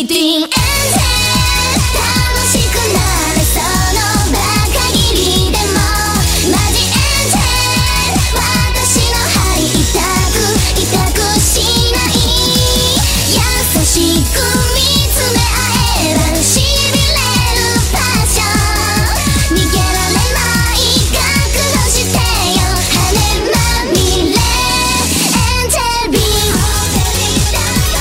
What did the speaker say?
Between and then 楽しくなれその場限りでもマジエンジェル私の肺痛くしない優しく